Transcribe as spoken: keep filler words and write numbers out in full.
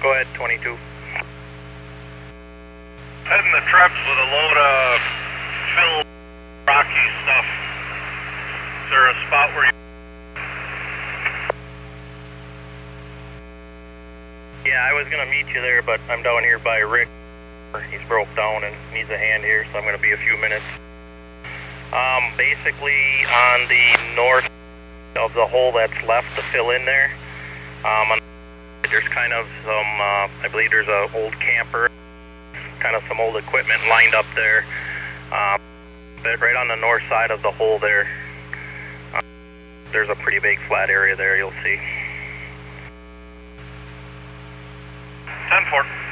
Go ahead, twenty-two. Heading the Trebs with a load of fill rocky stuff. Is there a spot where you... Yeah, I was going to meet you there, but I'm down here by Rick. He's broke down and needs a hand here, so I'm going to be a few minutes. Um, basically, on the north of the hole that's left to fill in there, um, on, there's kind of some, uh, I believe there's an old camper, kind of some old equipment lined up there. Um, but right on the north side of the hole there, uh, there's a pretty big flat area there, you'll see. ten four.